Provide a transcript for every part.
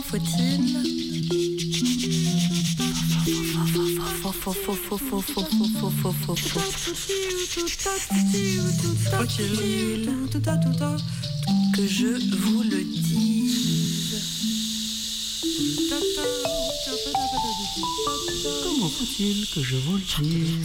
faut-il que je vous le dise? Comment faut-il que je vous le dise?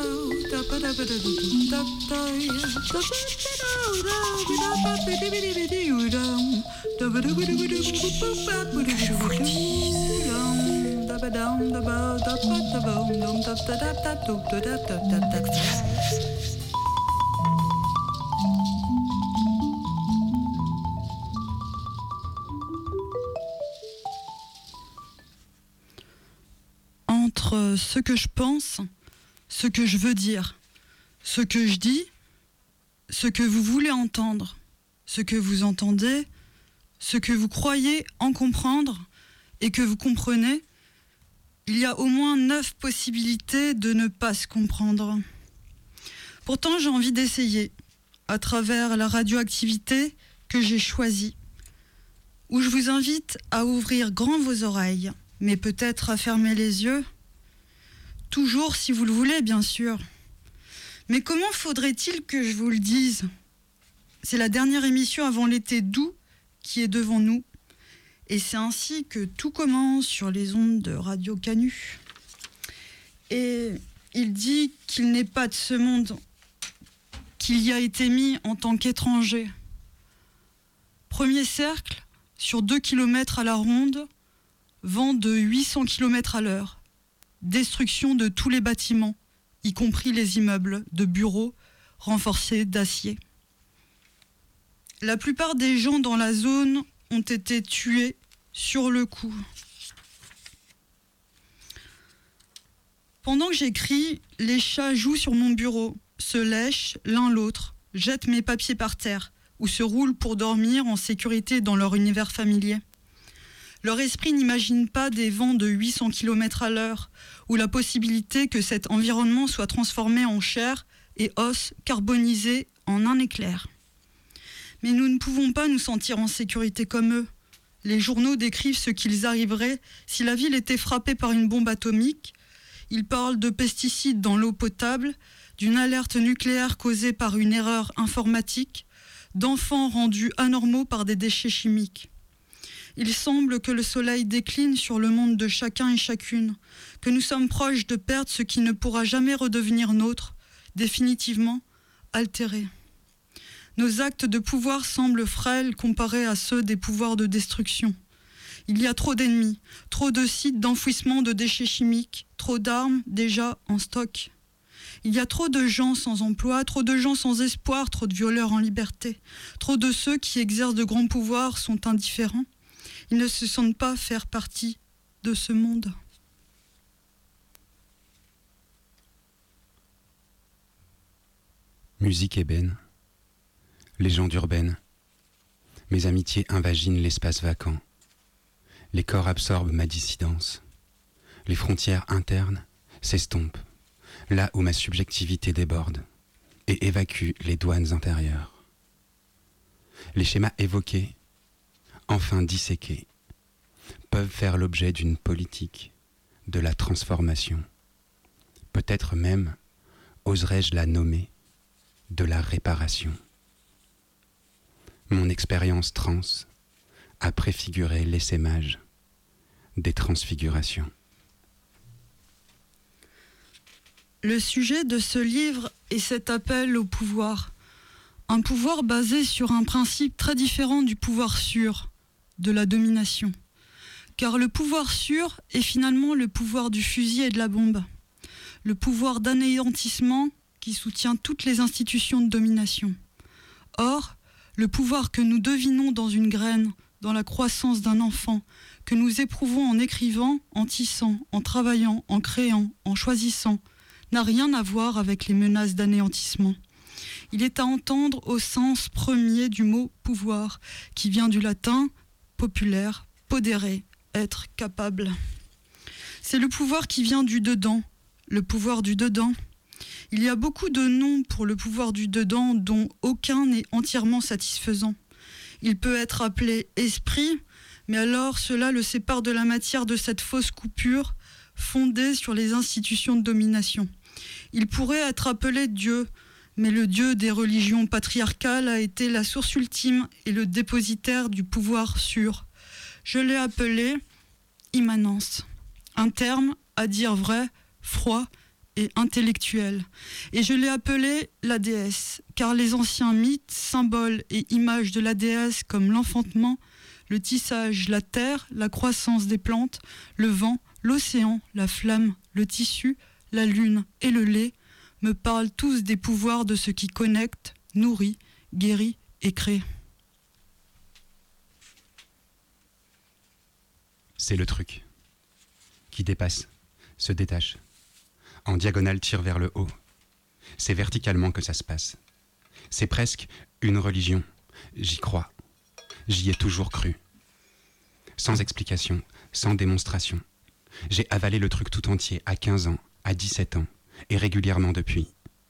Entre ce que je pense, ce que je veux dire, ce que je dis, ce que vous voulez entendre, ce que vous entendez, ce que vous croyez en comprendre et que vous comprenez, il y a au moins 9 possibilités de ne pas se comprendre. Pourtant, j'ai envie d'essayer, à travers la radioactivité que j'ai choisie, où je vous invite à ouvrir grand vos oreilles, mais peut-être à fermer les yeux. Toujours si vous le voulez, bien sûr. Mais comment faudrait-il que je vous le dise? C'est la dernière émission avant l'été doux qui est devant nous. Et c'est ainsi que tout commence sur les ondes de Radio Canu. Et il dit qu'il n'est pas de ce monde, qu'il y a été mis en tant qu'étranger. Premier cercle, sur 2 km à la ronde, vent de 800 km à l'heure. Destruction de tous les bâtiments, y compris les immeubles de bureaux renforcés d'acier. La plupart des gens dans la zone ont été tués sur le coup. Pendant que j'écris, les chats jouent sur mon bureau, se lèchent l'un l'autre, jettent mes papiers par terre ou se roulent pour dormir en sécurité dans leur univers familier. Leur esprit n'imagine pas des vents de 800 km à l'heure ou la possibilité que cet environnement soit transformé en chair et os carbonisés en un éclair. Mais nous ne pouvons pas nous sentir en sécurité comme eux. Les journaux décrivent ce qu'ils arriverait si la ville était frappée par une bombe atomique. Ils parlent de pesticides dans l'eau potable, d'une alerte nucléaire causée par une erreur informatique, d'enfants rendus anormaux par des déchets chimiques. Il semble que le soleil décline sur le monde de chacun et chacune, que nous sommes proches de perdre ce qui ne pourra jamais redevenir nôtre, définitivement altéré. Nos actes de pouvoir semblent frêles comparés à ceux des pouvoirs de destruction. Il y a trop d'ennemis, trop de sites d'enfouissement de déchets chimiques, trop d'armes déjà en stock. Il y a trop de gens sans emploi, trop de gens sans espoir, trop de violeurs en liberté. Trop de ceux qui exercent de grands pouvoirs sont indifférents. Ils ne se sentent pas faire partie de ce monde. Musique ébène, légende urbaine, mes amitiés invaginent l'espace vacant. Les corps absorbent ma dissidence. Les frontières internes s'estompent, là où ma subjectivité déborde et évacue les douanes intérieures. Les schémas évoqués, enfin disséqués, peuvent faire l'objet d'une politique, de la transformation. Peut-être même, oserais-je la nommer, de la réparation. Mon expérience trans a préfiguré l'essaimage des transfigurations. Le sujet de ce livre est cet appel au pouvoir. Un pouvoir basé sur un principe très différent du pouvoir sûr, de la domination. Car le pouvoir sûr est finalement le pouvoir du fusil et de la bombe. Le pouvoir d'anéantissement qui soutient toutes les institutions de domination. Or, le pouvoir que nous devinons dans une graine, dans la croissance d'un enfant, que nous éprouvons en écrivant, en tissant, en travaillant, en créant, en choisissant, n'a rien à voir avec les menaces d'anéantissement. Il est à entendre au sens premier du mot « pouvoir », qui vient du latin « populaire »,« podere », être capable. C'est le pouvoir qui vient du dedans, le pouvoir du dedans. Il y a beaucoup de noms pour le pouvoir du dedans dont aucun n'est entièrement satisfaisant. Il peut être appelé esprit, Mais alors cela le sépare de la matière de cette fausse coupure fondée sur les institutions de domination. Il pourrait être appelé Dieu, mais le Dieu des religions patriarcales a été la source ultime et le dépositaire du pouvoir sûr. Je l'ai appelé immanence, un terme, à dire vrai, froid et intellectuel. Et je l'ai appelé la déesse, car les anciens mythes, symboles et images de la déesse comme l'enfantement, le tissage, la terre, la croissance des plantes, le vent, l'océan, la flamme, le tissu, la lune et le lait me parlent tous des pouvoirs de ce qui connecte, nourrit, guérit et crée. C'est le truc qui dépasse, se détache, en diagonale tire vers le haut. C'est verticalement que ça se passe. C'est presque une religion. J'y crois. J'y ai toujours cru. Sans explication, sans démonstration. J'ai avalé le truc tout entier à 15 ans, à 17 ans, et régulièrement depuis.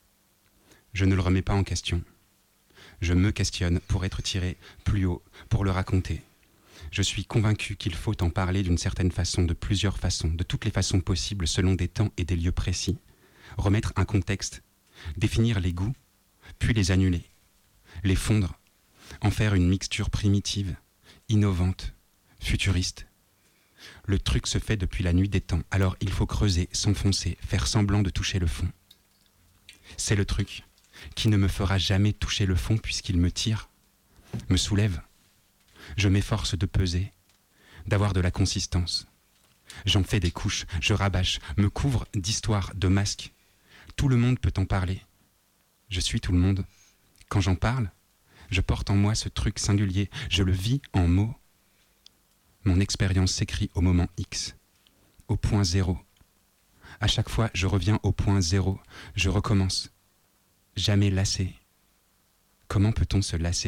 Je ne le remets pas en question. Je me questionne pour être tiré plus haut, pour le raconter. Je suis convaincu qu'il faut en parler d'une certaine façon, de plusieurs façons, de toutes les façons possibles selon des temps et des lieux précis. Remettre un contexte, définir les goûts, puis les annuler, les fondre, en faire une mixture primitive, innovante, futuriste. Le truc se fait depuis la nuit des temps, alors il faut creuser, s'enfoncer, faire semblant de toucher le fond. C'est le truc qui ne me fera jamais toucher le fond puisqu'il me tire, me soulève. Je m'efforce de peser, d'avoir de la consistance. J'en fais des couches, je rabâche, me couvre d'histoires, de masques. Tout le monde peut en parler. Je suis tout le monde. Quand j'en parle, je porte en moi ce truc singulier, je le vis en mots. Mon expérience s'écrit au moment X, au point zéro. À chaque fois, je reviens au point zéro, je recommence. Jamais lassé. Comment peut-on se lasser ?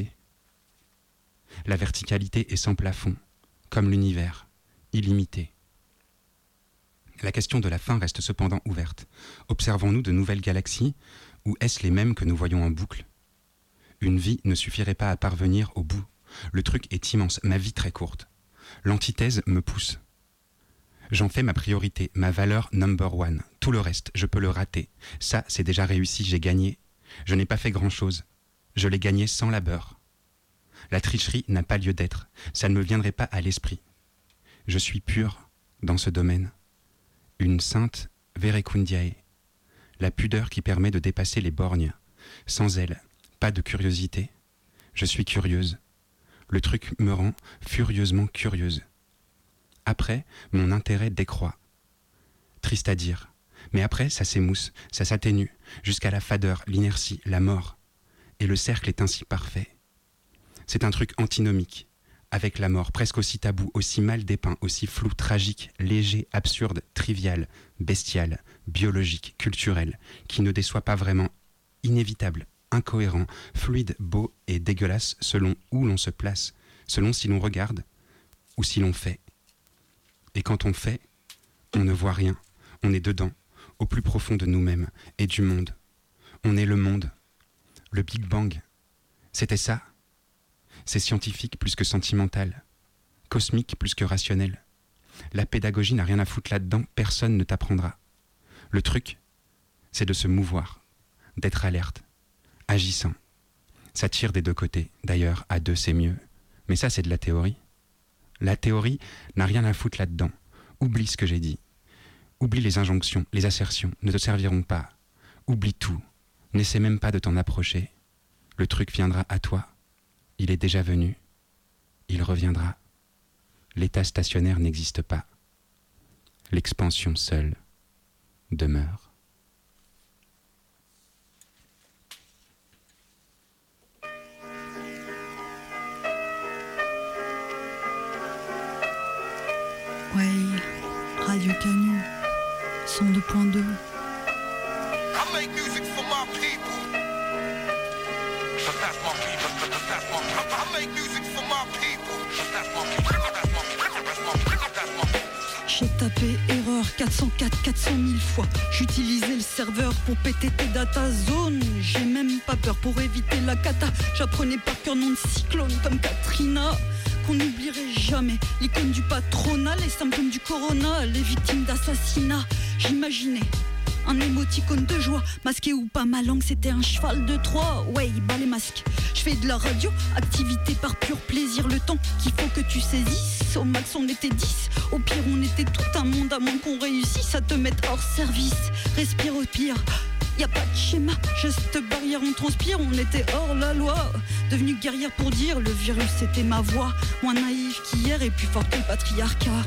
La verticalité est sans plafond, comme l'univers, illimité. La question de la fin reste cependant ouverte. Observons-nous de nouvelles galaxies, ou est-ce les mêmes que nous voyons en boucle ? Une vie ne suffirait pas à parvenir au bout. Le truc est immense, ma vie très courte. L'antithèse me pousse. J'en fais ma priorité, ma valeur number one. Tout le reste, je peux le rater. Ça, c'est déjà réussi, j'ai gagné. Je n'ai pas fait grand-chose. Je l'ai gagné sans labeur. La tricherie n'a pas lieu d'être. Ça ne me viendrait pas à l'esprit. Je suis pur dans ce domaine. Une sainte Verecundiae. La pudeur qui permet de dépasser les borgnes. Sans elle, pas de curiosité. Je suis curieuse. Le truc me rend furieusement curieuse. Après, mon intérêt décroît. Triste à dire. Mais après, ça s'émousse, ça s'atténue, jusqu'à la fadeur, l'inertie, la mort. Et le cercle est ainsi parfait. C'est un truc antinomique, avec la mort, presque aussi tabou, aussi mal dépeint, aussi flou, tragique, léger, absurde, trivial, bestial, biologique, culturel, qui ne déçoit pas vraiment, inévitable, incohérent, fluide, beau et dégueulasse selon où l'on se place, selon si l'on regarde ou si l'on fait. Et quand on fait, on ne voit rien, on est dedans, au plus profond de nous-mêmes et du monde. On est le monde, le Big Bang. C'était ça. C'est scientifique plus que sentimental, cosmique plus que rationnel. La pédagogie n'a rien à foutre là-dedans, personne ne t'apprendra. Le truc, c'est de se mouvoir, d'être alerte, agissant. Ça tire des deux côtés, d'ailleurs, à deux c'est mieux. Mais ça c'est de la théorie. La théorie n'a rien à foutre là-dedans. Oublie ce que j'ai dit. Oublie les injonctions, les assertions, ne te serviront pas. Oublie tout, n'essaie même pas de t'en approcher. Le truc viendra à toi. Il est déjà venu. Il reviendra. L'état stationnaire n'existe pas. L'expansion seule demeure. Ouais, Radio Canu, 102.2. I make music for my people. But that's my people. I make music for my people. But that's my people. J'ai tapé erreur 404 400 000 fois. J'utilisais le serveur pour péter tes data zones. J'ai même pas peur pour éviter la cata. J'apprenais par cœur nom de cyclone comme Katrina. qu'on n'oublierait jamais. L'icône du patronat, les symptômes du corona, les victimes d'assassinat. J'imaginais un émoticône de joie, masqué ou pas, ma langue c'était un cheval de Troie. Ouais, bah les masques. Je fais de la radio, activité par pur plaisir. Le temps qu'il faut que tu saisisses. Au max on était 10, au pire on était tout un monde. À moins qu'on réussisse à te mettre hors service. Respire au pire, y a pas de schéma, geste barrière, on transpire. On était hors la loi, devenu guerrière pour dire le virus c'était ma voix. Moins naïf qu'hier et plus fort que le patriarcat.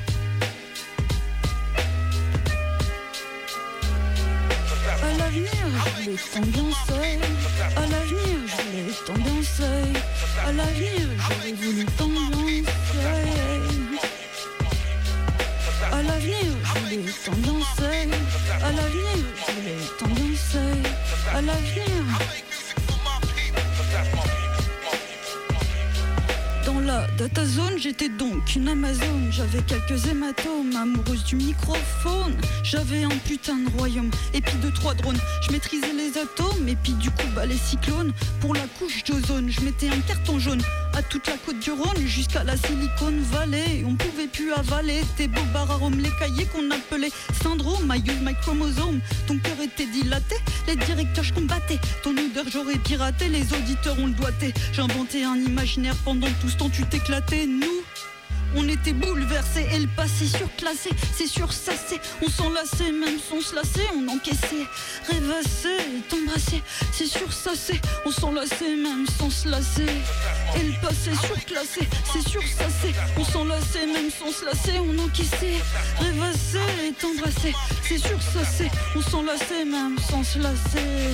À l'avenir, je voulais tant bien seul. À l'avenir, je voulais tant bien seul. À l'avenir, j'aurais voulu tant bien seul. À l'avenir, je voulais tant bien seul. À l'avenir, je voulais tant bien seul. À l'avenir. Dans la data zone, j'étais donc une Amazone. J'avais quelques hématomes, amoureuse du microphone. J'avais un putain de royaume, et puis 2-3 drones. Je maîtrisais les atomes, et puis du coup bah les cyclones. Pour la couche d'ozone, je mettais un carton jaune à toute la côte du Rhône, jusqu'à la Silicon Valley. On pouvait plus avaler tes beaux arômes, les cahiers qu'on appelait syndrome. I use my chromosome, ton cœur était dilaté. Les directeurs je combattais, ton odeur j'aurais piraté. Les auditeurs on le doigté. J'inventais un imaginaire pendant tout ce temps tu t'éclatais. Nous on était bouleversés et le passé surclassé, c'est sursassé. On s'enlaçait même sans se lasser, on encaissait, rêvassait et t'embrassait. C'est sursassé, on s'enlaçait même sans se lasser. Et le passé surclassé, c'est sursassé. On s'enlaçait même sans se lasser, on encaissait, rêvassait et t'embrassait. C'est sursassé, on s'enlaçait même sans se lasser.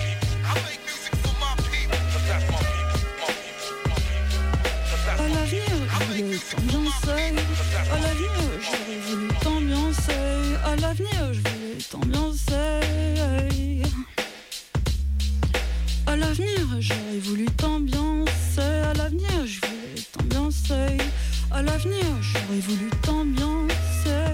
À l'avenir, je voulais tant bien seul. À l'avenir, j'aurais voulu tant bien seul. À l'avenir, je voulais tant bien seul. À l'avenir, j'aurais voulu tant bien seul. À l'avenir, je voulais tant bien seul. À l'avenir, j'aurais voulu tant bien seul.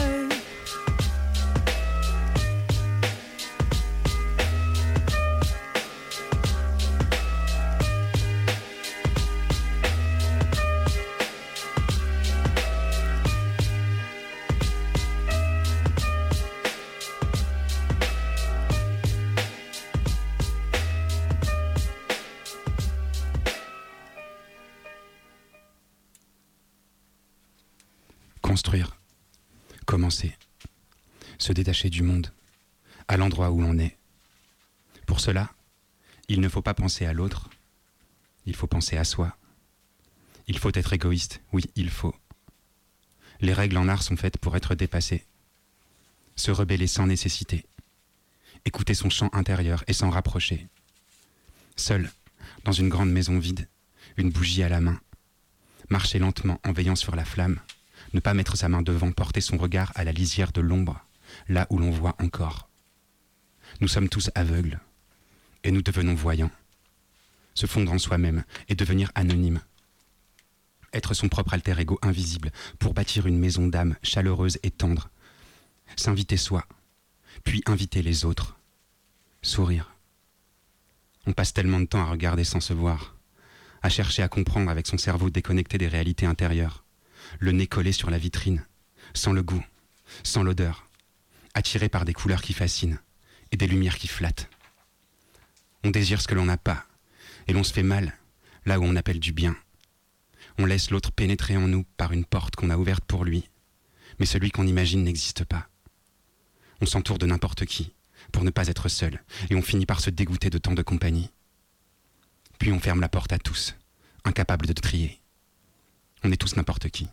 Construire, commencer, se détacher du monde, à l'endroit où l'on est. Pour cela, il ne faut pas penser à l'autre, il faut penser à soi. Il faut être égoïste, oui, il faut. Les règles en art sont faites pour être dépassées. Se rebeller sans nécessité. Écouter son chant intérieur et s'en rapprocher. Seul, dans une grande maison vide, une bougie à la main. Marcher lentement en veillant sur la flamme. Ne pas mettre sa main devant, porter son regard à la lisière de l'ombre, là où l'on voit encore. Nous sommes tous aveugles, et nous devenons voyants. Se fondre en soi-même et devenir anonyme. Être son propre alter ego invisible pour bâtir une maison d'âme chaleureuse et tendre. S'inviter soi, puis inviter les autres. Sourire. On passe tellement de temps à regarder sans se voir, à chercher à comprendre avec son cerveau déconnecté des réalités intérieures. Le nez collé sur la vitrine, sans le goût, sans l'odeur, attiré par des couleurs qui fascinent et des lumières qui flattent. On désire ce que l'on n'a pas, et l'on se fait mal, là où on appelle du bien. On laisse l'autre pénétrer en nous par une porte qu'on a ouverte pour lui, mais celui qu'on imagine n'existe pas. On s'entoure de n'importe qui, pour ne pas être seul, et on finit par se dégoûter de tant de compagnie. Puis on ferme la porte à tous, incapables de trier. On est tous n'importe qui.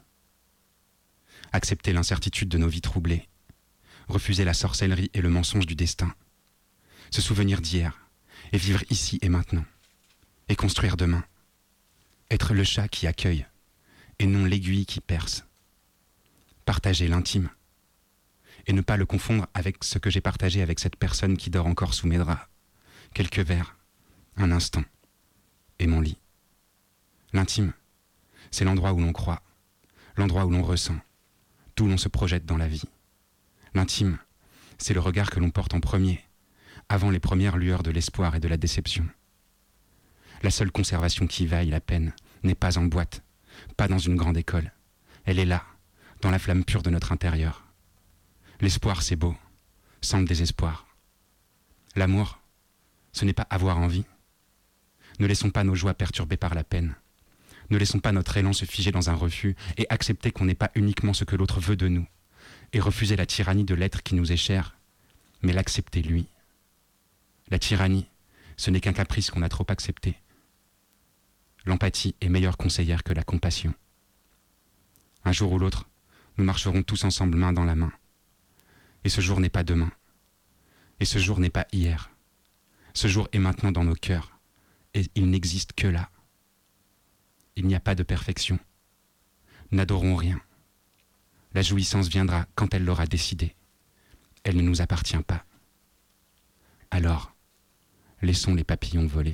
Accepter l'incertitude de nos vies troublées, refuser la sorcellerie et le mensonge du destin, se souvenir d'hier et vivre ici et maintenant, et construire demain, être le chat qui accueille et non l'aiguille qui perce, partager l'intime et ne pas le confondre avec ce que j'ai partagé avec cette personne qui dort encore sous mes draps, quelques verres, un instant, et mon lit. L'intime, c'est l'endroit où l'on croit, l'endroit où l'on ressent, d'où l'on se projette dans la vie. L'intime, c'est le regard que l'on porte en premier, avant les premières lueurs de l'espoir et de la déception. La seule conservation qui vaille la peine n'est pas en boîte, pas dans une grande école. Elle est là, dans la flamme pure de notre intérieur. L'espoir, c'est beau, sans le désespoir. L'amour, ce n'est pas avoir envie. Ne laissons pas nos joies perturbées par la peine. Ne laissons pas notre élan se figer dans un refus et accepter qu'on n'est pas uniquement ce que l'autre veut de nous, et refuser la tyrannie de l'être qui nous est cher, mais l'accepter lui. La tyrannie, ce n'est qu'un caprice qu'on a trop accepté. L'empathie est meilleure conseillère que la compassion. Un jour ou l'autre, nous marcherons tous ensemble main dans la main. Et ce jour n'est pas demain. Et ce jour n'est pas hier. Ce jour est maintenant dans nos cœurs. Et il n'existe que là. Il n'y a pas de perfection. N'adorons rien. La jouissance viendra quand elle l'aura décidé. Elle ne nous appartient pas. Alors, laissons les papillons voler.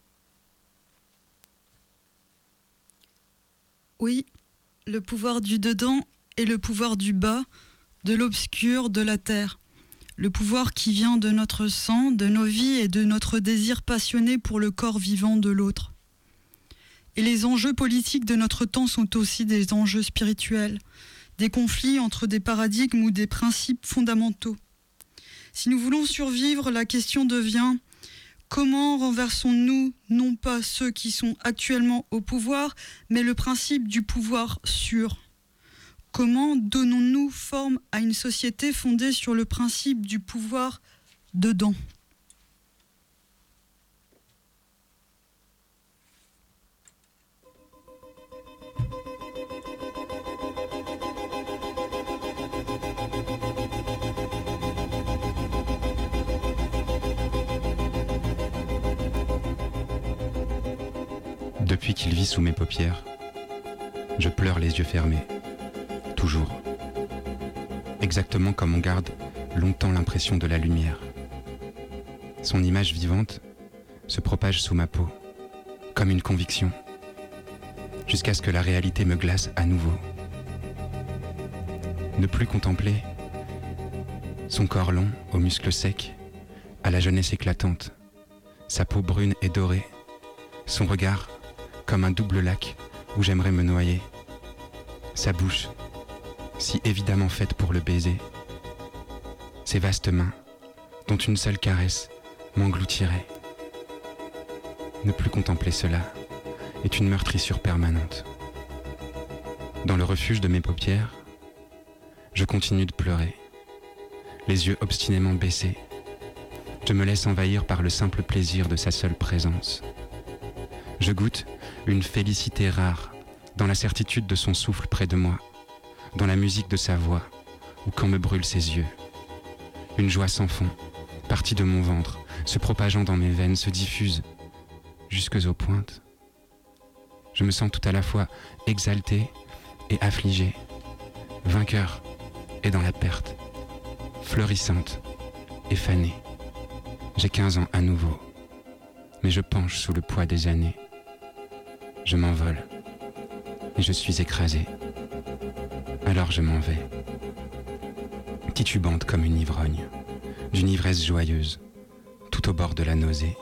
Oui, le pouvoir du dedans et le pouvoir du bas, de l'obscur, de la terre. Le pouvoir qui vient de notre sang, de nos vies et de notre désir passionné pour le corps vivant de l'autre. Et les enjeux politiques de notre temps sont aussi des enjeux spirituels, des conflits entre des paradigmes ou des principes fondamentaux. Si nous voulons survivre, la question devient: comment renversons-nous non pas ceux qui sont actuellement au pouvoir, mais le principe du pouvoir sûr? Comment donnons-nous forme à une société fondée sur le principe du pouvoir dedans? Depuis qu'il vit sous mes paupières, je pleure les yeux fermés, toujours. Exactement comme on garde longtemps l'impression de la lumière. Son image vivante se propage sous ma peau, comme une conviction, jusqu'à ce que la réalité me glace à nouveau. Ne plus contempler son corps long, aux muscles secs, à la jeunesse éclatante, sa peau brune et dorée, son regard comme un double lac où j'aimerais me noyer, sa bouche, si évidemment faite pour le baiser, ses vastes mains, dont une seule caresse m'engloutirait. Ne plus contempler cela est une meurtrissure permanente. Dans le refuge de mes paupières, je continue de pleurer, les yeux obstinément baissés. Je me laisse envahir par le simple plaisir de sa seule présence. Je goûte une félicité rare dans la certitude de son souffle près de moi, dans la musique de sa voix ou quand me brûlent ses yeux. Une joie sans fond, partie de mon ventre, se propageant dans mes veines, se diffuse jusques aux pointes. Je me sens tout à la fois exalté et affligé, vainqueur et dans la perte, fleurissante et fanée. J'ai 15 ans à nouveau, mais je penche sous le poids des années. Je m'envole et je suis écrasé. Alors je m'en vais, titubante comme une ivrogne, d'une ivresse joyeuse, tout au bord de la nausée.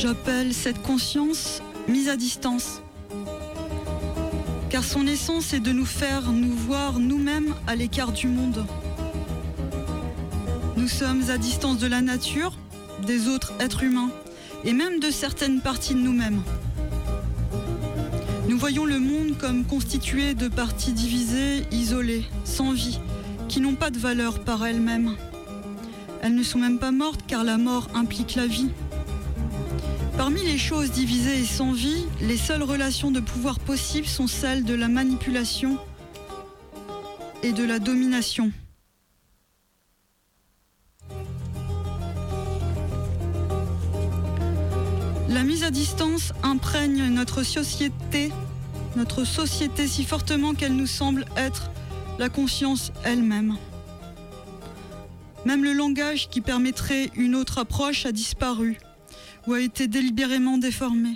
J'appelle cette conscience mise à distance. Car son essence est de nous faire nous voir nous-mêmes à l'écart du monde. Nous sommes à distance de la nature, des autres êtres humains, et même de certaines parties de nous-mêmes. Nous voyons le monde comme constitué de parties divisées, isolées, sans vie, qui n'ont pas de valeur par elles-mêmes. Elles ne sont même pas mortes car la mort implique la vie. Parmi les choses divisées et sans vie, les seules relations de pouvoir possibles sont celles de la manipulation et de la domination. La mise à distance imprègne notre société si fortement qu'elle nous semble être la conscience elle-même. Même le langage qui permettrait une autre approche a disparu ou a été délibérément déformé.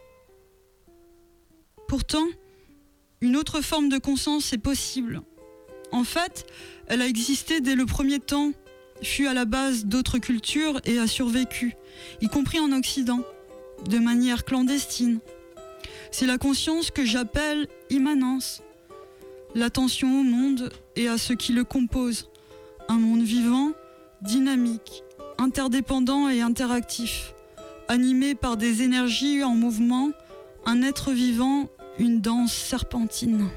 Pourtant, une autre forme de conscience est possible. En fait, elle a existé dès le premier temps, fut à la base d'autres cultures et a survécu, y compris en Occident, de manière clandestine. C'est la conscience que j'appelle immanence, l'attention au monde et à ce qui le compose, un monde vivant, dynamique, interdépendant et interactif, animé par des énergies en mouvement, un être vivant, une danse serpentine.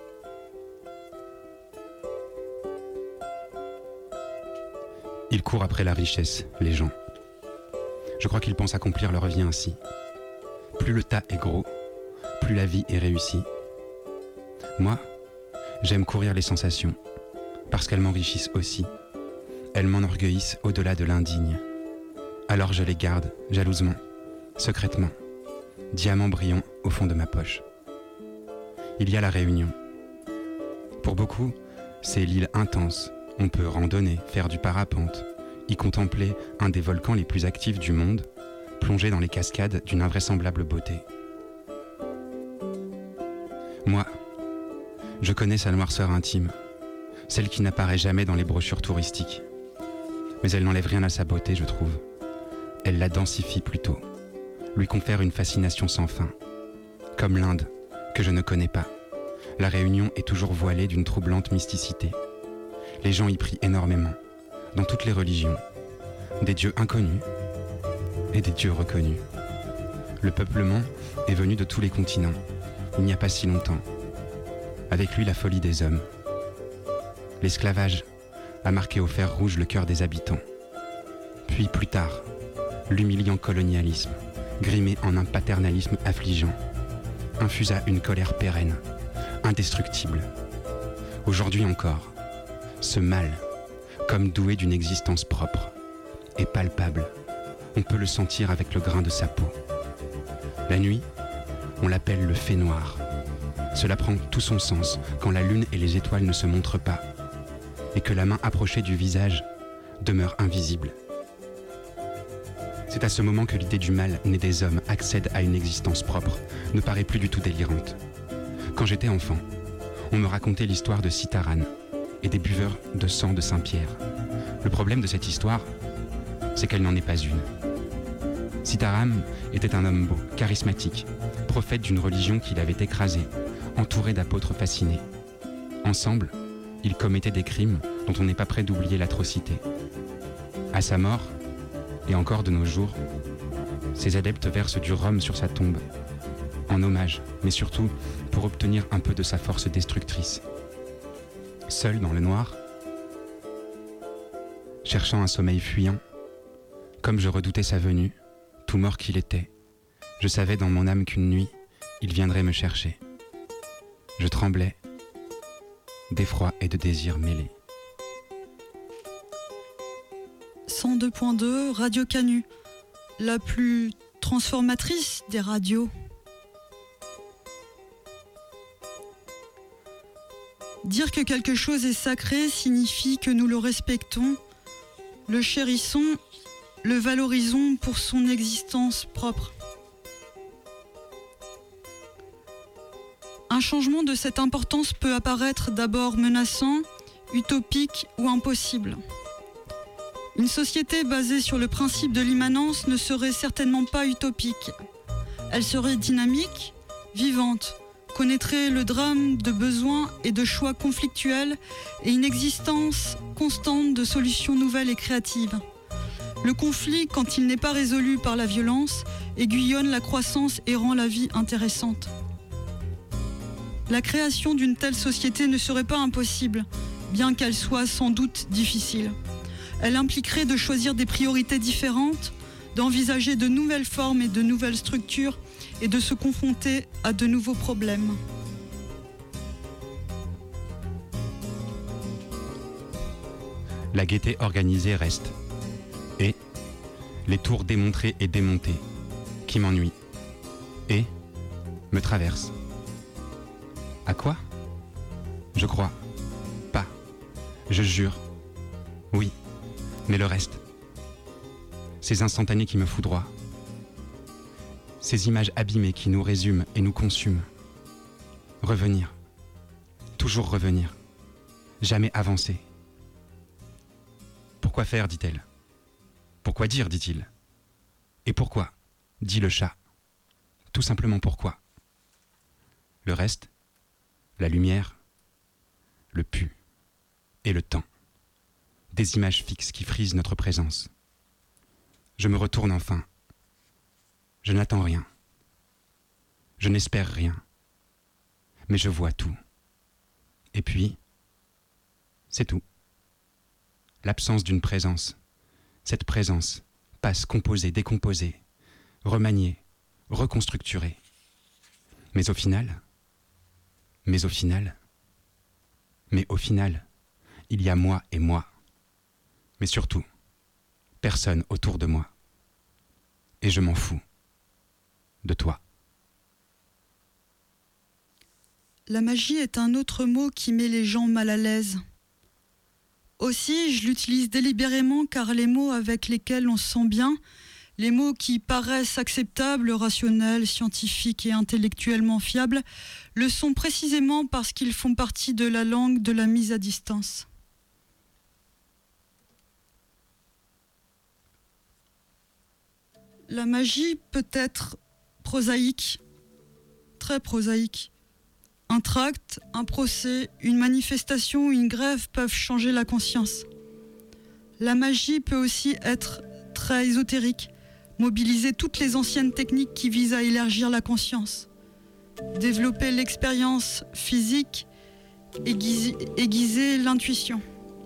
Ils courent après la richesse, les gens. Je crois qu'ils pensent accomplir leur vie ainsi. Plus le tas est gros, plus la vie est réussie. Moi, j'aime courir les sensations, parce qu'elles m'enrichissent aussi. Elles m'enorgueillissent au-delà de l'indigne. Alors je les garde, jalousement, secrètement, diamant brillant au fond de ma poche. Il y a la Réunion. Pour beaucoup, c'est l'île intense. On peut randonner, faire du parapente, y contempler un des volcans les plus actifs du monde, plonger dans les cascades d'une invraisemblable beauté. Moi, je connais sa noirceur intime, celle qui n'apparaît jamais dans les brochures touristiques. Mais elle n'enlève rien à sa beauté, je trouve. Elle la densifie plutôt, lui confère une fascination sans fin. Comme l'Inde, que je ne connais pas, la Réunion est toujours voilée d'une troublante mysticité. Les gens y prient énormément, dans toutes les religions, des dieux inconnus et des dieux reconnus. Le peuplement est venu de tous les continents, il n'y a pas si longtemps. Avec lui la folie des hommes. L'esclavage a marqué au fer rouge le cœur des habitants. Puis plus tard, l'humiliant colonialisme, grimé en un paternalisme affligeant, infusa une colère pérenne, indestructible. Aujourd'hui encore, ce mal, comme doué d'une existence propre, est palpable. On peut le sentir avec le grain de sa peau. La nuit, on l'appelle le fait noir. Cela prend tout son sens quand la lune et les étoiles ne se montrent pas, et que la main approchée du visage demeure invisible. C'est à ce moment que l'idée du mal né des hommes accède à une existence propre, ne paraît plus du tout délirante. Quand j'étais enfant, on me racontait l'histoire de Sitaran et des buveurs de sang de Saint-Pierre. Le problème de cette histoire, c'est qu'elle n'en est pas une. Sitaran était un homme beau, charismatique, prophète d'une religion qu'il avait écrasée, entouré d'apôtres fascinés. Ensemble, ils commettaient des crimes dont on n'est pas prêt d'oublier l'atrocité. À sa mort, et encore de nos jours, ses adeptes versent du rhum sur sa tombe, en hommage, mais surtout pour obtenir un peu de sa force destructrice. Seul dans le noir, cherchant un sommeil fuyant, comme je redoutais sa venue, tout mort qu'il était, je savais dans mon âme qu'une nuit, il viendrait me chercher. Je tremblais, d'effroi et de désir mêlés. 102.2 Radio Canu, la plus transformatrice des radios. Dire que quelque chose est sacré signifie que nous le respectons, le chérissons, le valorisons pour son existence propre. Un changement de cette importance peut apparaître d'abord menaçant, utopique ou impossible. Une société basée sur le principe de l'immanence ne serait certainement pas utopique. Elle serait dynamique, vivante, connaîtrait le drame de besoins et de choix conflictuels et une existence constante de solutions nouvelles et créatives. Le conflit, quand il n'est pas résolu par la violence, aiguillonne la croissance et rend la vie intéressante. La création d'une telle société ne serait pas impossible, bien qu'elle soit sans doute difficile. Elle impliquerait de choisir des priorités différentes, d'envisager de nouvelles formes et de nouvelles structures et de se confronter à de nouveaux problèmes. La gaieté organisée reste. Et les tours démontrées et démontées, qui m'ennuient. Et me traversent. À quoi? Je crois. Pas. Je jure. Oui. Mais le reste. Ces instantanés qui me foudroient. Ces images abîmées qui nous résument et nous consument. Revenir. Toujours revenir. Jamais avancer. Pourquoi faire, dit-elle. Pourquoi dire, dit-il. Et pourquoi, dit le chat. Tout simplement pourquoi. Le reste, la lumière, le pu et le temps. Des images fixes qui frisent notre présence. Je me retourne enfin. Je n'attends rien. Je n'espère rien. Mais je vois tout. Et puis, c'est tout. L'absence d'une présence. Cette présence passe composée, décomposée, remaniée, reconstructurée. Mais au final, il y a moi et moi. Mais surtout, personne autour de moi. Et je m'en fous de toi. La magie est un autre mot qui met les gens mal à l'aise. Aussi, je l'utilise délibérément car les mots avec lesquels on se sent bien, les mots qui paraissent acceptables, rationnels, scientifiques et intellectuellement fiables, le sont précisément parce qu'ils font partie de la langue de la mise à distance. La magie peut être prosaïque, très prosaïque. Un tract, un procès, une manifestation, une grève peuvent changer la conscience. La magie peut aussi être très ésotérique, mobiliser toutes les anciennes techniques qui visent à élargir la conscience, développer l'expérience physique, aiguiser l'intuition.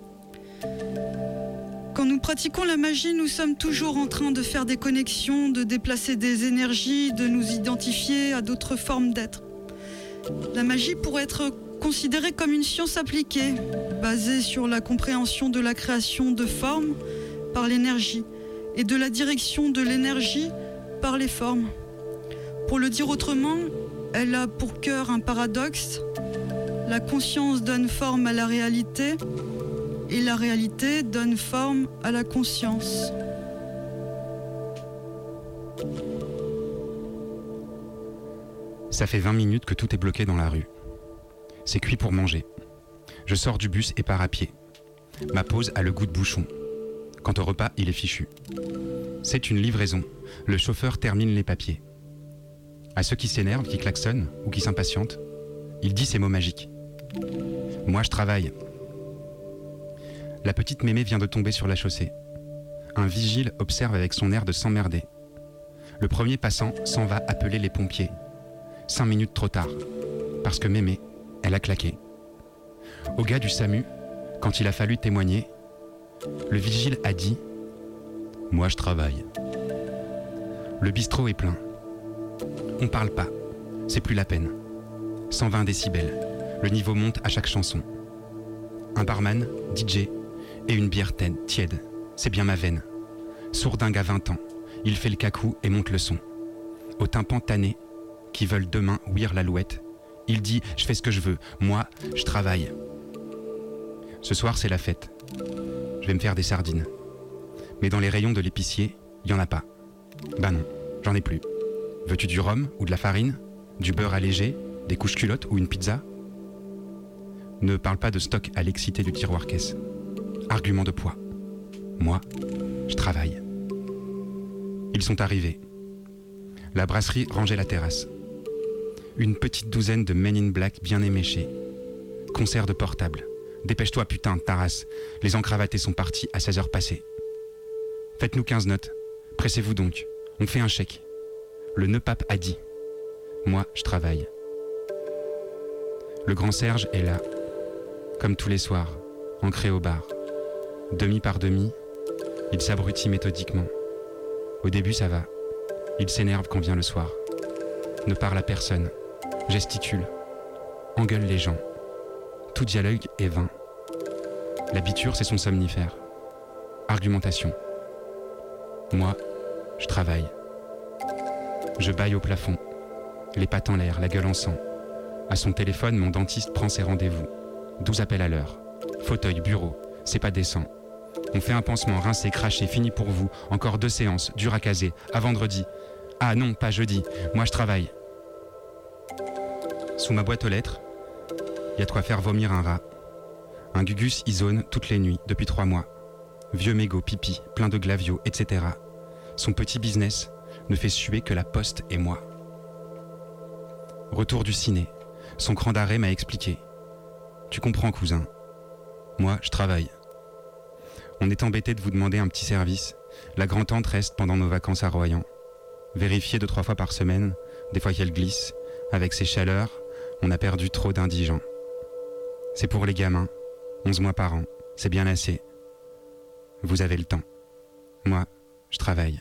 Quand nous pratiquons la magie, nous sommes toujours en train de faire des connexions, de déplacer des énergies, de nous identifier à d'autres formes d'être. La magie pourrait être considérée comme une science appliquée, basée sur la compréhension de la création de formes par l'énergie et de la direction de l'énergie par les formes. Pour le dire autrement, elle a pour cœur un paradoxe. La conscience donne forme à la réalité et la réalité donne forme à la conscience. Ça fait 20 minutes que tout est bloqué dans la rue. C'est cuit pour manger. Je sors du bus et pars à pied. Ma pause a le goût de bouchon. Quant au repas, il est fichu. C'est une livraison. Le chauffeur termine les papiers. À ceux qui s'énervent, qui klaxonnent ou qui s'impatientent, il dit ces mots magiques. Moi, je travaille. La petite mémé vient de tomber sur la chaussée. Un vigile observe avec son air de s'emmerder. Le premier passant s'en va appeler les pompiers. 5 minutes trop tard, parce que mémé, elle a claqué. Au gars du SAMU, quand il a fallu témoigner, le vigile a dit « Moi je travaille ». Le bistrot est plein. On parle pas, c'est plus la peine. 120 décibels, le niveau monte à chaque chanson. Un barman, DJ et une bière tiède, c'est bien ma veine. Sourdingue à 20 ans, il fait le cacou et monte le son. Au tympan tanné, qui veulent demain ouïr l'alouette, il dit « Je fais ce que je veux, moi, je travaille ». Ce soir, c'est la fête. Je vais me faire des sardines. Mais dans les rayons de l'épicier, il n'y en a pas. Ben non, j'en ai plus. Veux-tu du rhum ou de la farine? Du beurre allégé? Des couches culottes ou une pizza? Ne parle pas de stock à l'excité du tiroir caisse. Argument de poids. Moi, je travaille. Ils sont arrivés. La brasserie rangeait la terrasse. Une petite douzaine de Men in Black bien éméchés. Concert de portable. Dépêche-toi putain, ta race. Les encravatés sont partis à 16h passées. Faites-nous 15 notes. Pressez-vous donc. On fait un chèque. Le nœud pape a dit. Moi, je travaille. Le grand Serge est là. Comme tous les soirs, ancré au bar. Demi par demi, il s'abrutit méthodiquement. Au début, ça va. Il s'énerve quand vient le soir. Ne parle à personne. Gesticule. Engueule les gens. Tout dialogue est vain. L'habiture, c'est son somnifère. Argumentation. Moi, je travaille. Je bâille au plafond. Les pattes en l'air, la gueule en sang. À son téléphone, mon dentiste prend ses rendez-vous. 12 appels à l'heure. Fauteuil, bureau, c'est pas décent. On fait un pansement, rincé, craché, fini pour vous. Encore 2 séances, dur à caser. À vendredi. Ah non, pas jeudi. Moi, je travaille. Sous ma boîte aux lettres, il y a de quoi faire vomir un rat. Un gugus isone toutes les nuits, depuis 3 mois. Vieux mégot, pipi, plein de glavio, etc. Son petit business ne fait suer que la poste et moi. Retour du ciné. Son cran d'arrêt m'a expliqué. Tu comprends, cousin. Moi, je travaille. On est embêté de vous demander un petit service. La grand-tante reste pendant nos vacances à Royan. Vérifier 2-3 fois par semaine, des fois qu'elle glisse. Avec ces chaleurs, on a perdu trop d'indigents. C'est pour les gamins. 11 mois par an. C'est bien assez. Vous avez le temps. Moi, je travaille.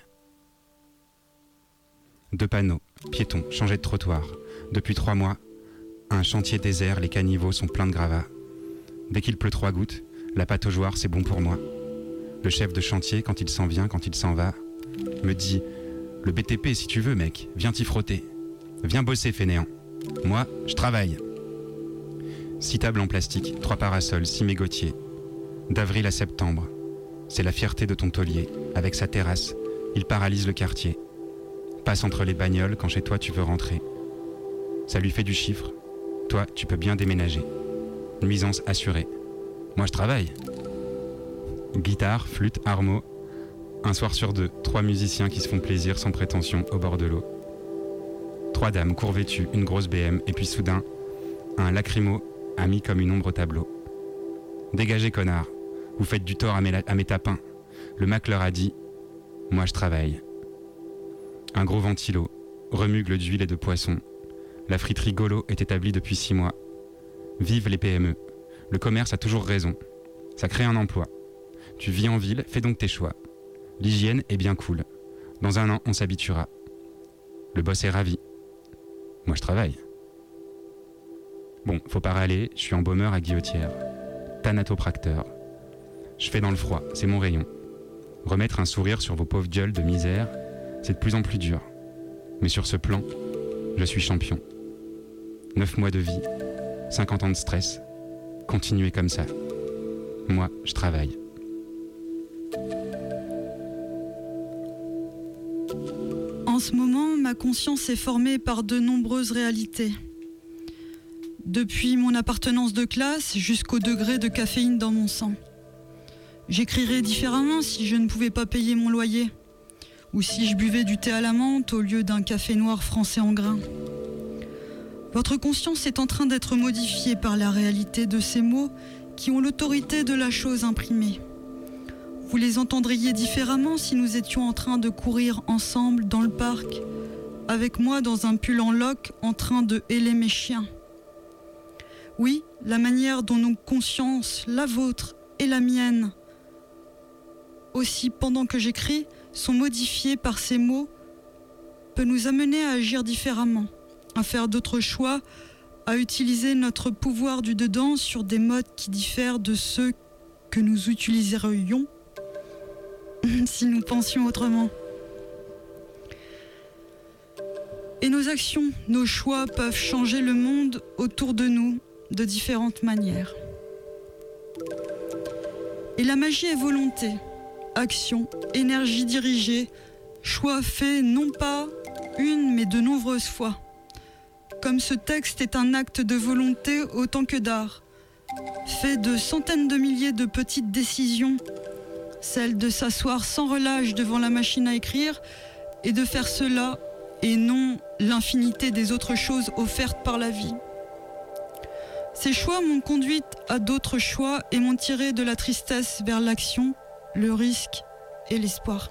2 panneaux, piétons, changer de trottoir. Depuis 3 mois, un chantier désert, les caniveaux sont pleins de gravats. Dès qu'il pleut 3 gouttes, la pâte au joueur, c'est bon pour moi. Le chef de chantier, quand il s'en vient, quand il s'en va, me dit « Le BTP, si tu veux, mec, viens t'y frotter. Viens bosser, fainéant. Moi, je travaille. » 6 tables en plastique, 3 parasols, 6 mégotiers. D'avril à septembre, c'est la fierté de ton taulier. Avec sa terrasse, il paralyse le quartier. Passe entre les bagnoles quand chez toi tu veux rentrer. Ça lui fait du chiffre. Toi, tu peux bien déménager. Nuisance assurée. Moi, je travaille. Guitare, flûte, harmo. Un soir sur 2, 3 musiciens qui se font plaisir sans prétention au bord de l'eau. 3 dames court vêtues, une grosse BM, et puis soudain, un lacrymo a mis comme une ombre au tableau. Dégagez, connard. Vous faites du tort à mes tapins. Le Mac leur a dit « Moi, je travaille ». Un gros ventilo, remugle d'huile et de poisson. La friterie Golo est établie depuis 6 mois. Vive les PME. Le commerce a toujours raison. Ça crée un emploi. Tu vis en ville, fais donc tes choix. L'hygiène est bien cool. Dans 1 an, on s'habituera. Le boss est ravi. Moi, je travaille. Bon, faut pas râler, je suis embaumeur à Guillotière. Thanatopracteur. Je fais dans le froid, c'est mon rayon. Remettre un sourire sur vos pauvres gueules de misère, c'est de plus en plus dur. Mais sur ce plan, je suis champion. 9 mois de vie, 50 ans de stress. Continuez comme ça. Moi, je travaille. En ce moment, ma conscience est formée par de nombreuses réalités. Depuis mon appartenance de classe jusqu'au degré de caféine dans mon sang. J'écrirais différemment si je ne pouvais pas payer mon loyer. Ou si je buvais du thé à la menthe au lieu d'un café noir français en grains. Votre conscience est en train d'être modifiée par la réalité de ces mots qui ont l'autorité de la chose imprimée. Vous les entendriez différemment si nous étions en train de courir ensemble dans le parc, avec moi dans un pull en loques en train de héler mes chiens. Oui, la manière dont nos consciences, la vôtre et la mienne, aussi pendant que j'écris, sont modifiées par ces mots, peut nous amener à agir différemment, à faire d'autres choix, à utiliser notre pouvoir du dedans sur des modes qui diffèrent de ceux que nous utiliserions si nous pensions autrement. Et nos actions, nos choix peuvent changer le monde autour de nous de différentes manières. Et la magie est volonté, action, énergie dirigée, choix fait non pas une mais de nombreuses fois. Comme ce texte est un acte de volonté autant que d'art, fait de centaines de milliers de petites décisions, celle de s'asseoir sans relâche devant la machine à écrire et de faire cela et non l'infinité des autres choses offertes par la vie. Ces choix m'ont conduite à d'autres choix et m'ont tiré de la tristesse vers l'action, le risque et l'espoir.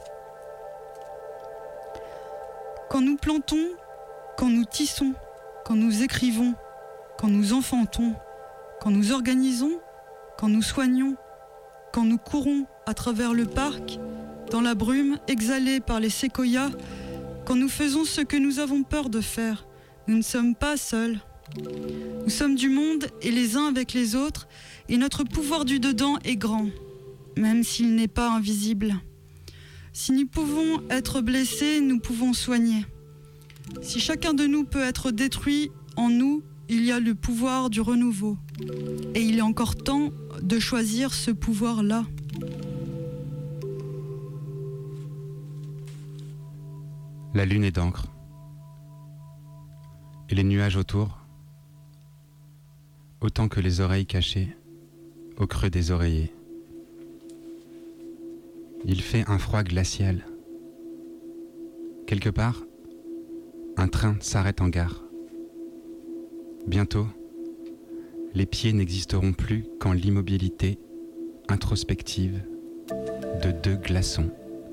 Quand nous plantons, quand nous tissons, quand nous écrivons, quand nous enfantons, quand nous organisons, quand nous soignons, quand nous courons à travers le parc, dans la brume exhalée par les séquoias, quand nous faisons ce que nous avons peur de faire, nous ne sommes pas seuls. Nous sommes du monde et les uns avec les autres, et notre pouvoir du dedans est grand, même s'il n'est pas invisible. Si nous pouvons être blessés, nous pouvons soigner. Si chacun de nous peut être détruit, en nous, il y a le pouvoir du renouveau. Et il est encore temps de choisir ce pouvoir-là. La lune est d'encre. Et les nuages autour, autant que les oreilles cachées au creux des oreillers. Il fait un froid glacial. Quelque part, un train s'arrête en gare. Bientôt, les pieds n'existeront plus qu'en l'immobilité introspective de deux glaçons.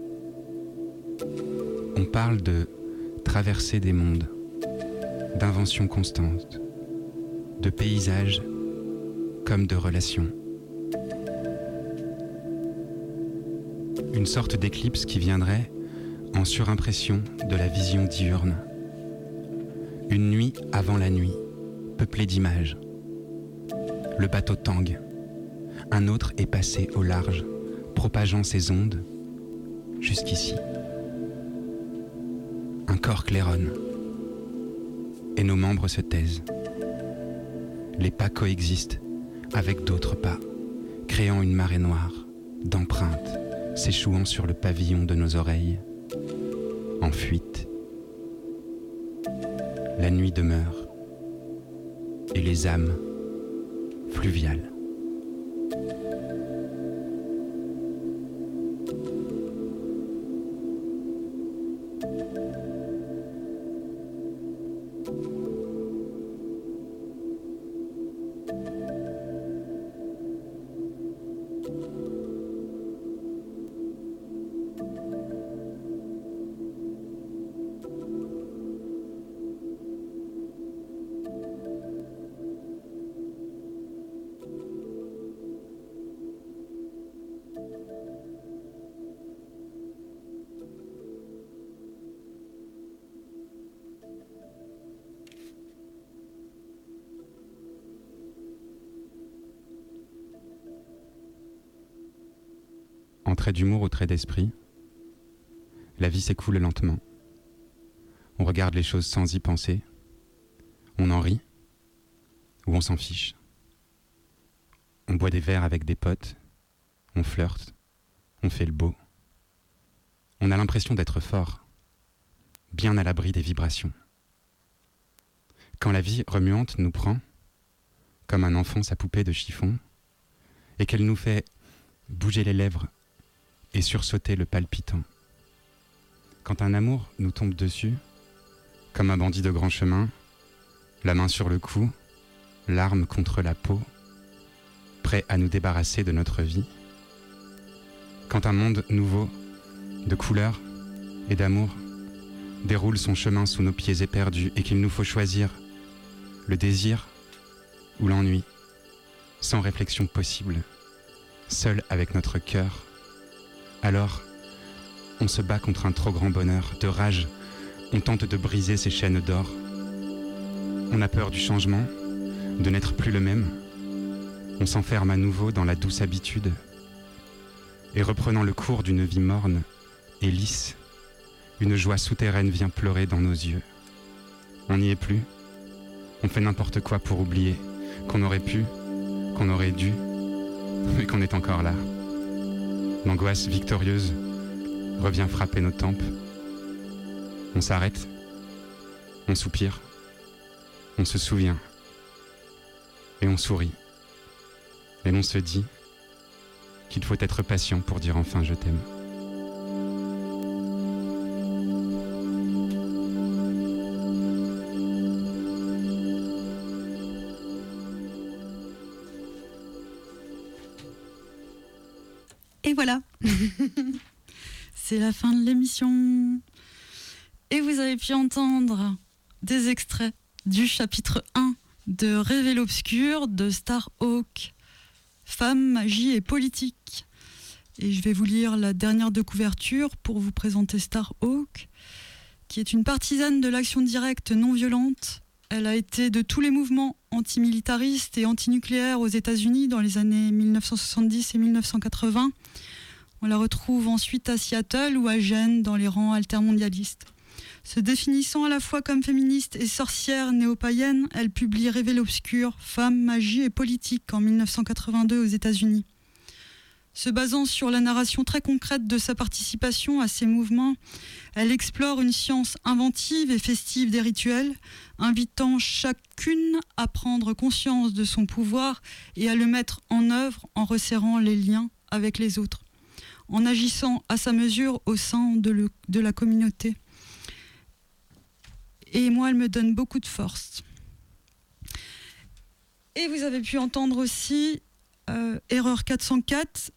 On parle de traversée des mondes, d'invention constante, de paysages comme de relations. Une sorte d'éclipse qui viendrait en surimpression de la vision diurne. Une nuit avant la nuit, peuplée d'images. Le bateau tangue. Un autre est passé au large, propageant ses ondes jusqu'ici. Un corps claironne. Et nos membres se taisent. Les pas coexistent avec d'autres pas, créant une marée noire d'empreintes s'échouant sur le pavillon de nos oreilles, en fuite. La nuit demeure, et les âmes fluviales. En trait d'humour ou trait d'esprit, la vie s'écoule lentement. On regarde les choses sans y penser. On en rit ou on s'en fiche. On boit des verres avec des potes. On flirte. On fait le beau. On a l'impression d'être fort, bien à l'abri des vibrations. Quand la vie remuante nous prend, comme un enfant sa poupée de chiffon, et qu'elle nous fait bouger les lèvres et sursauter le palpitant. Quand un amour nous tombe dessus, comme un bandit de grand chemin, la main sur le cou, l'arme contre la peau, prêt à nous débarrasser de notre vie. Quand un monde nouveau, de couleurs et d'amour, déroule son chemin sous nos pieds éperdus et qu'il nous faut choisir le désir ou l'ennui, sans réflexion possible, seul avec notre cœur, alors on se bat contre un trop grand bonheur. De rage, on tente de briser ces chaînes d'or. On a peur du changement, de n'être plus le même. On s'enferme à nouveau dans la douce habitude. Et reprenant le cours d'une vie morne et lisse, une joie souterraine vient pleurer dans nos yeux. On n'y est plus. On fait n'importe quoi pour oublier qu'on aurait pu, qu'on aurait dû, mais qu'on est encore là. L'angoisse victorieuse revient frapper nos tempes. On s'arrête, on soupire, on se souvient, et on sourit. Et l'on se dit, qu'il faut être patient pour dire enfin je t'aime. Et voilà. C'est la fin de l'émission. Et vous avez pu entendre des extraits du chapitre 1 de Rêver l'obscur de Starhawk, Femmes, magie et politique. Et je vais vous lire la dernière de couverture pour vous présenter Starhawk, qui est une partisane de l'action directe non violente. Elle a été de tous les mouvements antimilitaristes et antinucléaires aux États-Unis dans les années 1970 et 1980. On la retrouve ensuite à Seattle ou à Gênes dans les rangs altermondialistes. Se définissant à la fois comme féministe et sorcière néo-païenne, elle publie Rêver l'obscur, Femmes, magie et politique en 1982 aux États-Unis. Se basant sur la narration très concrète de sa participation à ces mouvements, elle explore une science inventive et festive des rituels, invitant chacune à prendre conscience de son pouvoir et à le mettre en œuvre en resserrant les liens avec les autres, en agissant à sa mesure au sein de la communauté. Et moi, elle me donne beaucoup de force. Et vous avez pu entendre aussi Erreur 404,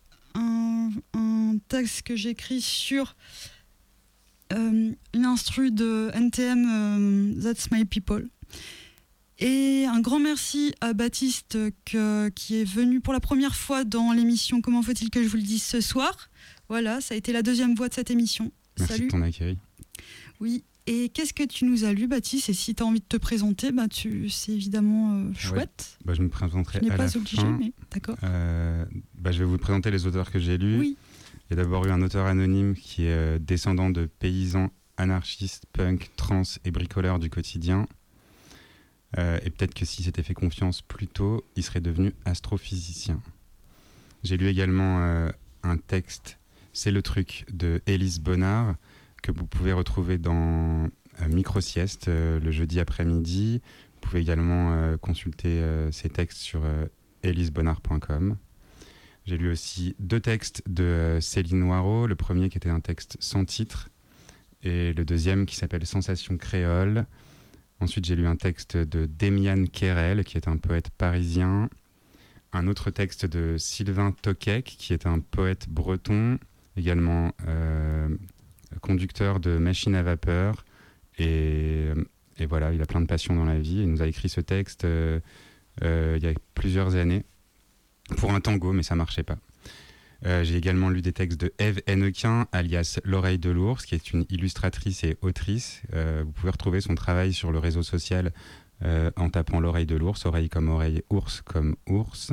un texte que j'écris sur une instru de NTM, That's My People. Et un grand merci à Baptiste qui est venu pour la première fois dans l'émission Comment faut-il que je vous le dise ce soir. Voilà, ça a été la deuxième voix de cette émission. Merci. Salut. De ton accueil. Oui, et qu'est-ce que tu nous as lu, Baptiste? Et si tu as envie de te présenter, c'est évidemment chouette. Ouais. Je me présenterai à la fin. Je n'ai pas obligé, mais d'accord. Je vais vous présenter les auteurs que j'ai lus. Oui. Il y a d'abord eu un auteur anonyme qui est descendant de paysans anarchistes, punk, trans et bricoleurs du quotidien. Et peut-être que s'il s'était fait confiance plus tôt, il serait devenu astrophysicien. J'ai lu également un texte, C'est le truc, de Élise Bonnard, que vous pouvez retrouver dans Micro-sieste le jeudi après-midi. Vous pouvez également consulter ces textes sur elisebonnard.com. J'ai lu aussi 2 textes de Céline Noireau, le premier qui était un texte sans titre et le deuxième qui s'appelle Sensation créole. Ensuite, j'ai lu un texte de Demian Kerel, qui est un poète parisien. Un autre texte de Sylvain Tokek, qui est un poète breton, également conducteur de machine à vapeur. Et voilà, il a plein de passion dans la vie. Il nous a écrit ce texte il y a plusieurs années pour un tango, mais ça ne marchait pas. J'ai également lu des textes de Ève Hennequin, alias L'Oreille de l'Ours, qui est une illustratrice et autrice. Vous pouvez retrouver son travail sur le réseau social en tapant L'Oreille de l'Ours, oreille comme oreille, ours comme ours.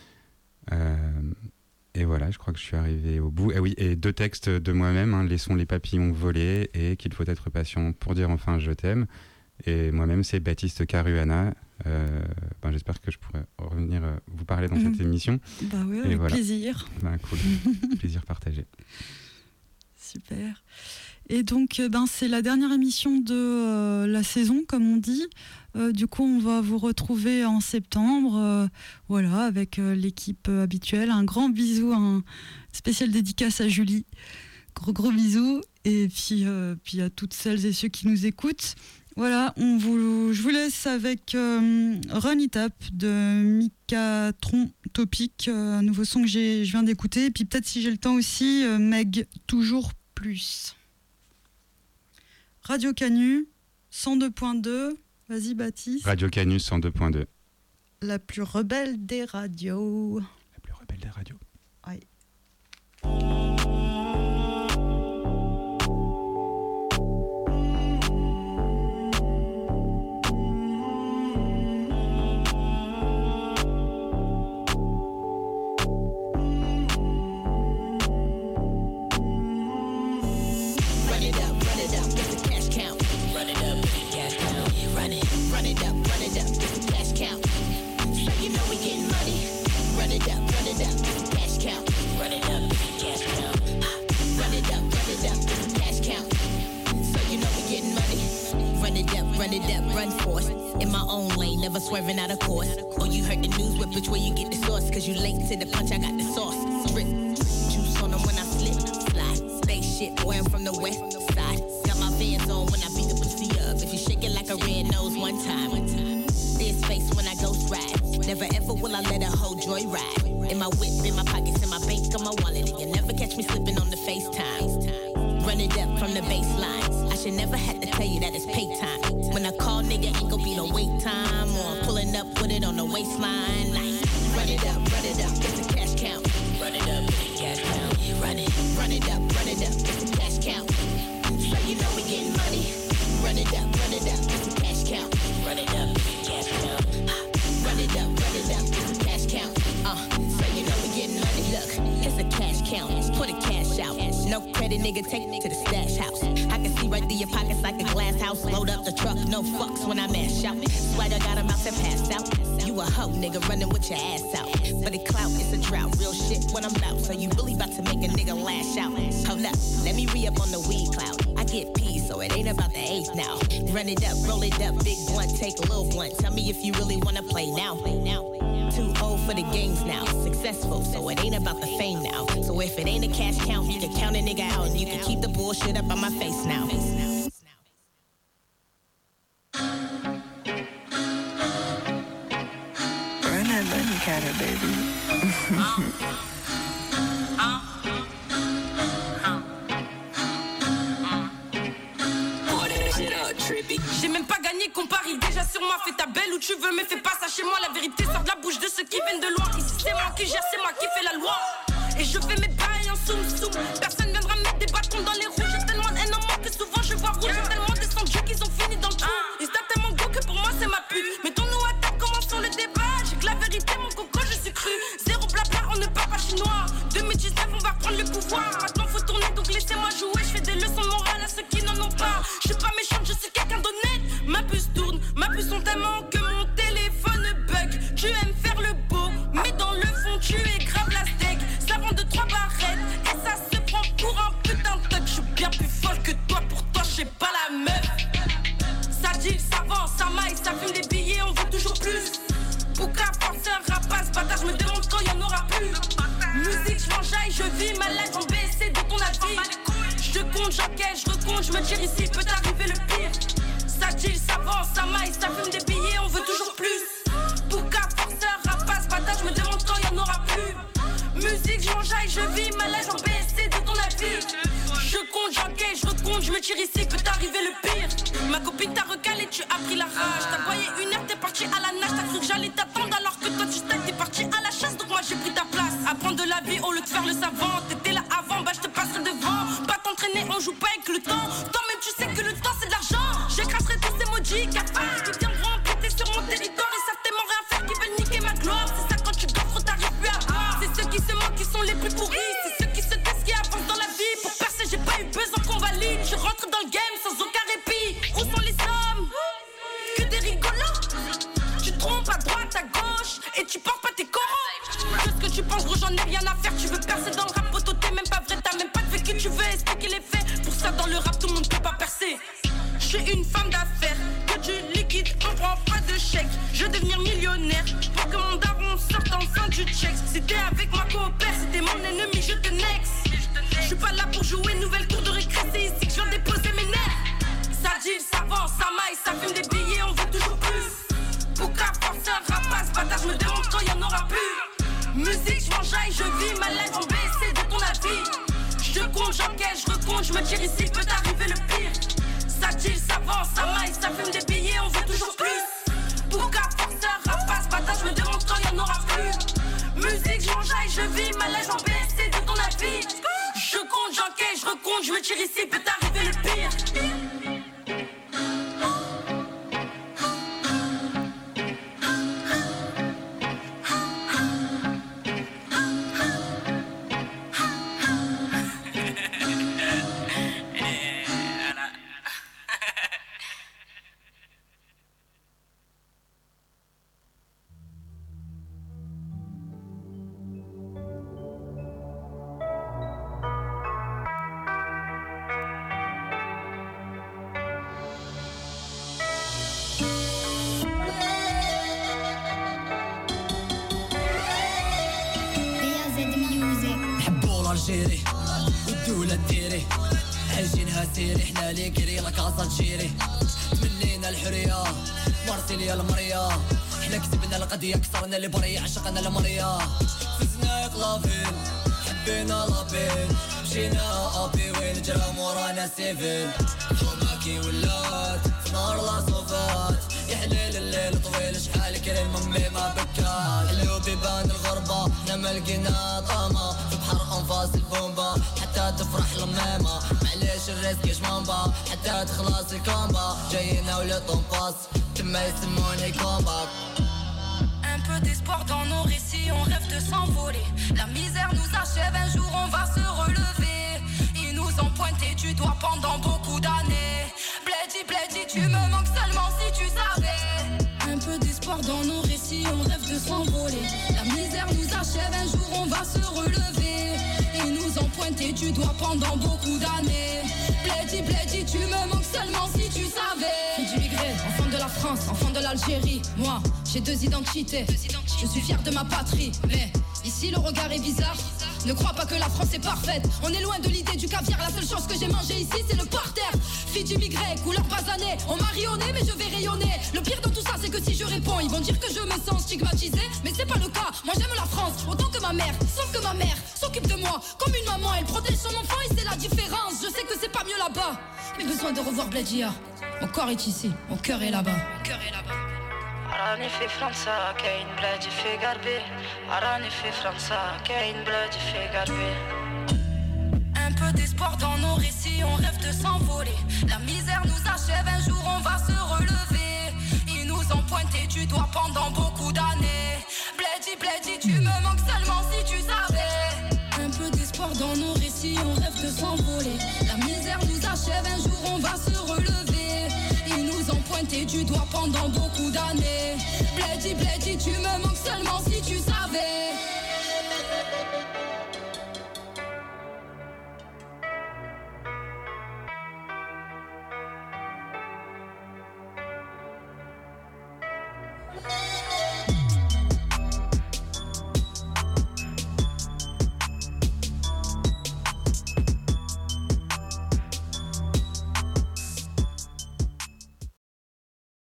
Et voilà, je crois que je suis arrivé au bout. Et oui, et 2 textes de moi-même, Laissons les papillons voler et Qu'il faut être patient pour dire enfin je t'aime. Et moi-même, c'est Baptiste Caruana. J'espère que je pourrai revenir vous parler dans cette émission. Bah oui, avec plaisir. Cool, plaisir partagé. Super. Et donc, c'est la dernière émission de la saison, comme on dit. Du coup, on va vous retrouver en septembre, avec l'équipe habituelle. Un grand bisou, un spécial dédicace à Julie. Gros bisous. Et puis à toutes celles et ceux qui nous écoutent. Voilà, je vous laisse avec Run It Up de Micatron Topic, un nouveau son que je viens d'écouter. Et puis peut-être si j'ai le temps aussi, Meg Toujours Plus. Radio Canu 102.2. Vas-y Baptiste. Radio Canu 102.2. La plus rebelle des radios. La plus rebelle des radios. Ouais. Run it up, cash count. never swerving out of course. Oh, you heard the news whip, which way you get the sauce? Cause you late to the punch, I got the sauce. Drip, juice on them when I slip, slide. Spaceship, boy, I'm from the west side. Got my Vans on when I beat the pussy up. If you shake it like a red nose one time. This face when I ghost ride. Never ever will I let a whole joy ride. In my whip, in my pockets, in my bank, on my wallet. And you never catch me slipping on the FaceTime. Run it up from the baseline. I should never have to tell you that it's pay time. When I call, nigga, ain't gon' be no wait time. Or I'm pulling up, put it on the waistline. Like, run it up, it's a cash count. Run it up, it's a cash count. Run it up, it's a cash count. So you know we getting money. Run it up, it's a cash count. Run it up, it's a cash count. Run it up, it's a cash count. So you know we getting money. Look, it's a cash count. Put a cash out. No credit, nigga, take me to the stash house. I can see right through your pockets like a glass house. Load up the truck, no fucks when I mash out. Sweater got him out to pass out. You a hoe, nigga, running with your ass out. But the clout is a drought, real shit what I'm about. So you really about to make a nigga lash out. Hold up, let me re-up on the weed cloud. I get peas, so it ain't about the eighth now. Run it up, roll it up, big blunt, take a little blunt. Tell me if you really wanna play now. Too old for the games now. Successful, so it ain't about the fame now. So if it ain't a cash count, you can count a nigga out. And you can keep the bullshit up on my face now. Burn that bunny counter, baby. J'ai même pas gagné, qu'on parie déjà sur moi. Fais ta belle où tu veux, mais fais pas ça chez moi. La vérité sort de la bouche de ceux qui viennent de loin. Ici c'est moi qui gère, c'est moi qui fais la loi. Et je fais mes bails en soum-soum. Personne viendra mettre des bâtons dans les roues. J'ai tellement de haine en moi que souvent je vois rouge. J'ai tellement descendu qu'ils ont fini dans le trou. Ils se tapent tellement gros que pour moi c'est ma pute. Mettons-nous à table, commençons le débat. J'ai que la vérité, mon coco, je suis cru. Zéro blabla, on ne parle pas chinois. 2019, on va reprendre le pouvoir. Maintenant faut tourner, donc laissez-moi jouer. Je fais des leçons de morale à ceux qui n'en ont pas. Je suis pas méchante, je suis quelqu'un d'honnête. Ma puce tourne, ma puce sont tellement que mon téléphone bug. Tu aimes faire le beau, mais dans le fond tu es grave la steak. Ça vend 2-3 barrettes et ça se prend pour un putain de toc. Je suis bien plus folle que toi, pour toi j'ai pas la meuf. Ça deal, ça vend, ça maille, ça fume des billets, on veut toujours plus. Bouka, forceur, rapace, bâtard, je me demande quand y'en aura plus. Musique, je m'enjaille, je vis ma life en BC de ton avis. Je compte, j'encaisse, je recompte, je me tire ici, peut arriver le pire. Ça deal, ça vend, ça maille, ça fume des billets, on veut toujours plus. Bouka, forceur, rapace, bâtard, je me demande quand y'en aura plus. Musique, je m'enjaille, je vis ma life en BC de ton avis. Je compte, j'encaisse, je recompte, je me tire ici, peut arriver le pire. Ma copine t'a recalé, tu as pris la rage. T'as voyé une heure, t'es parti à la nage. T'as cru que j'allais t'attendre alors que toi tu stack. T'es parti à la chasse, donc moi j'ai pris ta place. Apprendre de la vie au lieu de faire le savant. T'étais là avant, bah je te passerai devant. Pas t'entraîner, on joue pas avec le temps. Toi-même tu sais que le temps c'est de l'argent. J'écraserai tous ces maudits cafards qui viendront empiéter sur mon territoire. Ils savent tellement rien faire, qui veulent niquer ma gloire. C'est ça quand tu gaffres, t'arrives plus à voir. C'est ceux qui se moquent qui sont les plus pourris. C'est ceux qui se taisent qui avancent dans la vie. Pour percer, j'ai pas eu besoin qu'on valide. Je rentre dans le game sans aucun répit. Où sont les hommes? Que des rigolos. Tu te trompes à droite, à gauche. Et tu penses pas tes corons. Qu'est-ce que tu penses, gros, j'en ai rien à faire. Tu veux percer dans le rap, poteau, t'es même pas vrai. T'as même pas de vécu, tu veux expliquer les faits. Pour ça, dans le rap, tout le monde peut pas percer. Je suis une femme d'affaires. Que tu liquides, on prend pas de chèque. Je veux devenir millionnaire. Pour que mon daron sorte enfin du check. Si t'es avec moi, coopère. Si t'es mon ennemi, je te nexe. Je suis pas là pour jouer nouvelle cour de récré. C'est ici que je viens déposer mes nerfs. Ça deal, ça vend, ça maille, ça fume des billets, on veut toujours plus. Bouka, forceur, rapace, bâtard, je me demande quand y'en aura plus. Musique, je m'enjaille, je vis ma life en BC de ton avis. Je compte, j'encaisse, je recompte, je me tire ici, peut arriver le pire. Ça deal, ça vend, ça maille, ça fume des billets, on veut toujours plus. Bouka, forceur, rapace, bâtard, je me demande quand y'en aura plus. Musique, je m'enjaille, je vis ma life en BC de ton avis. Je compte, j'encaisse, je recompte, je me tire ici, peut arriver le pire. الجيري والدولة ديري عايشينها سيري حنا لي كري لاكاسا تجيري تمنينا الحرية مارسيليا المريا حنا كسبنا القضية كسرنا البرية عشقنا المريا فزنا يقلافين حبينا لابين مشينا ابي وين جرى مورانا سيفين حوماكي ولات في نار لا صوفات يا حليل الليل طويل شحال كريم امي ما بكات حلو بيبان الغربة حنا ما لقينا طامة في بحر انفاس البومبا حتى تفرح الميمة معليش الريسك جمامبا حتى تخلص الكومبا جاينا ولي طومباس تما يسموني كومباك. Un peu d'espoir dans nos récits, on rêve de s'envoler. La misère nous achève, un jour on va se relever. Ils nous ont pointé du doigt pendant beaucoup d'années. Blady, Blady, tu me manques seulement si tu savais. Un peu d'espoir dans nos récits, on rêve de s'envoler. La misère nous achève, un jour on va se relever. Ils nous ont pointé du doigt pendant beaucoup d'années. Blady, Blady, tu me manques seulement si tu savais. Fille d'immigré, enfant de la France, enfant de l'Algérie. Moi, j'ai deux identités. Je suis fier de ma patrie, mais ici le regard est bizarre. Ne crois pas que la France est parfaite. On est loin de l'idée du caviar. La seule chose que j'ai mangé ici c'est le parterre. Fille d'immigré, couleur basanée. On m'a rayonné mais je vais rayonner. Le pire dans tout ça c'est que si je réponds ils vont dire que je me sens stigmatisée. Mais c'est pas le cas, moi j'aime la France autant que ma mère. Sauf que ma mère s'occupe de moi comme une maman. Elle protège son enfant et c'est la différence. Je sais que c'est pas mieux là-bas, mais besoin de revoir Bladia. Mon corps est ici, mon cœur est là-bas. راني في فرنسا كاين بلادي في قلبي راني في فرنسا كاين بلادي في قلبي. Un peu d'espoir dans nos récits, on rêve de s'envoler. La misère nous achève, un jour on va se relever. Ils nous ont pointé du doigt pendant beaucoup d'années. Blady, Blady, tu me manques seulement si tu savais. Un peu d'espoir dans nos récits, on rêve de s'envoler. La misère nous achève, un jour on va se relever. Ils nous ont pointé du doigt pendant beaucoup d'années. Blady, Blady, tu me manques seulement si tu